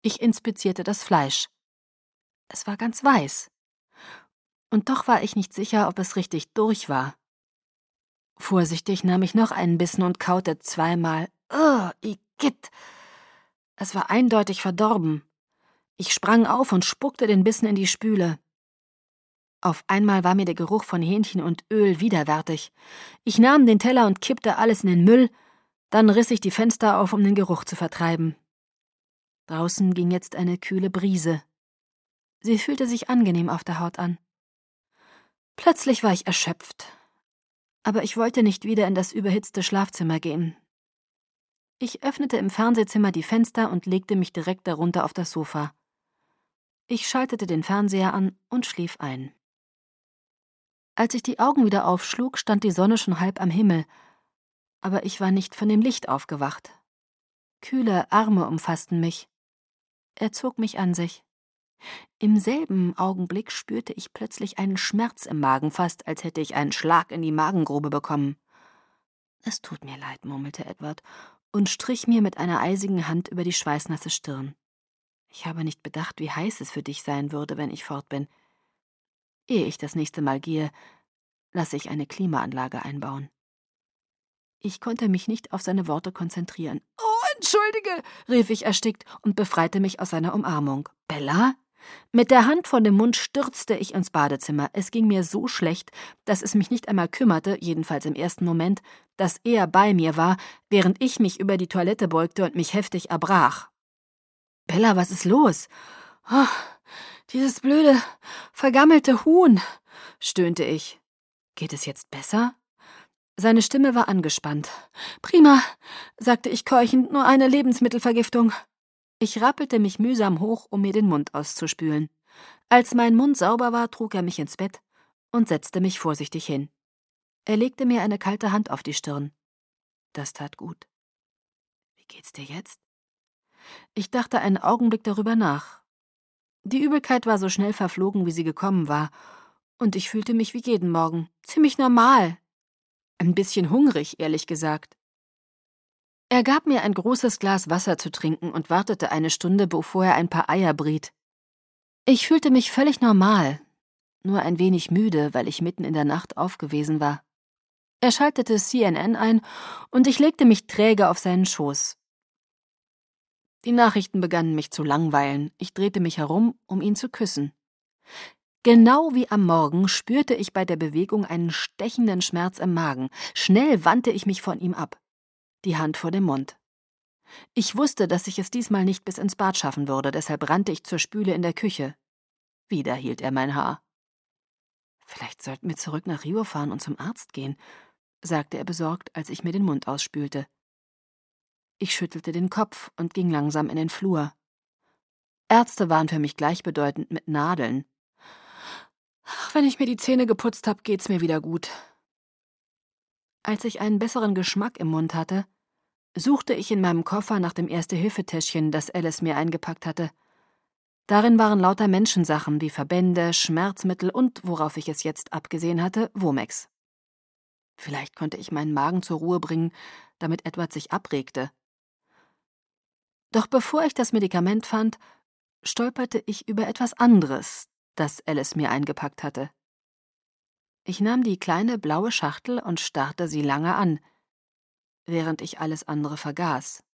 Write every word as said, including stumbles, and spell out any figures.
Ich inspizierte das Fleisch. Es war ganz weiß. Und doch war ich nicht sicher, ob es richtig durch war. Vorsichtig nahm ich noch einen Bissen und kaute zweimal. Oh, Igitt! Es war eindeutig verdorben. Ich sprang auf und spuckte den Bissen in die Spüle. Auf einmal war mir der Geruch von Hähnchen und Öl widerwärtig. Ich nahm den Teller und kippte alles in den Müll, dann riss ich die Fenster auf, um den Geruch zu vertreiben. Draußen ging jetzt eine kühle Brise. Sie fühlte sich angenehm auf der Haut an. Plötzlich war ich erschöpft. Aber ich wollte nicht wieder in das überhitzte Schlafzimmer gehen. Ich öffnete im Fernsehzimmer die Fenster und legte mich direkt darunter auf das Sofa. Ich schaltete den Fernseher an und schlief ein. Als ich die Augen wieder aufschlug, stand die Sonne schon halb am Himmel, aber ich war nicht von dem Licht aufgewacht. Kühle Arme umfassten mich. Er zog mich an sich. Im selben Augenblick spürte ich plötzlich einen Schmerz im Magen, fast als hätte ich einen Schlag in die Magengrube bekommen. »Es tut mir leid«, murmelte Edward und strich mir mit einer eisigen Hand über die schweißnasse Stirn. »Ich habe nicht bedacht, wie heiß es für dich sein würde, wenn ich fort bin. Ehe ich das nächste Mal gehe, lasse ich eine Klimaanlage einbauen.« Ich konnte mich nicht auf seine Worte konzentrieren. »Oh, entschuldige«, rief ich erstickt und befreite mich aus seiner Umarmung. »Bella?« Mit der Hand vor dem Mund stürzte ich ins Badezimmer. Es ging mir so schlecht, dass es mich nicht einmal kümmerte, jedenfalls im ersten Moment, dass er bei mir war, während ich mich über die Toilette beugte und mich heftig erbrach. »Bella, was ist los?« »Oh, dieses blöde, vergammelte Huhn«, stöhnte ich. »Geht es jetzt besser?« Seine Stimme war angespannt. »Prima«, sagte ich keuchend, »nur eine Lebensmittelvergiftung.« Ich rappelte mich mühsam hoch, um mir den Mund auszuspülen. Als mein Mund sauber war, trug er mich ins Bett und setzte mich vorsichtig hin. Er legte mir eine kalte Hand auf die Stirn. Das tat gut. »Wie geht's dir jetzt?« Ich dachte einen Augenblick darüber nach. Die Übelkeit war so schnell verflogen, wie sie gekommen war, und ich fühlte mich wie jeden Morgen. Ziemlich normal. Ein bisschen hungrig, ehrlich gesagt. Er gab mir ein großes Glas Wasser zu trinken und wartete eine Stunde, bevor er ein paar Eier briet. Ich fühlte mich völlig normal, nur ein wenig müde, weil ich mitten in der Nacht aufgewesen war. Er schaltete C N N ein und ich legte mich träge auf seinen Schoß. Die Nachrichten begannen mich zu langweilen. Ich drehte mich herum, um ihn zu küssen. Genau wie am Morgen spürte ich bei der Bewegung einen stechenden Schmerz im Magen. Schnell wandte ich mich von ihm ab. Die Hand vor dem Mund. Ich wusste, dass ich es diesmal nicht bis ins Bad schaffen würde, deshalb rannte ich zur Spüle in der Küche. Wieder hielt er mein Haar. »Vielleicht sollten wir zurück nach Rio fahren und zum Arzt gehen«, sagte er besorgt, als ich mir den Mund ausspülte. Ich schüttelte den Kopf und ging langsam in den Flur. Ärzte waren für mich gleichbedeutend mit Nadeln. Ach, wenn ich mir die Zähne geputzt habe, geht's mir wieder gut. Als ich einen besseren Geschmack im Mund hatte, suchte ich in meinem Koffer nach dem Erste-Hilfe-Täschchen, das Alice mir eingepackt hatte. Darin waren lauter Menschensachen wie Verbände, Schmerzmittel und, worauf ich es jetzt abgesehen hatte, Womex. Vielleicht konnte ich meinen Magen zur Ruhe bringen, damit Edward sich abregte. Doch bevor ich das Medikament fand, stolperte ich über etwas anderes, das Alice mir eingepackt hatte. Ich nahm die kleine blaue Schachtel und starrte sie lange an, während ich alles andere vergaß.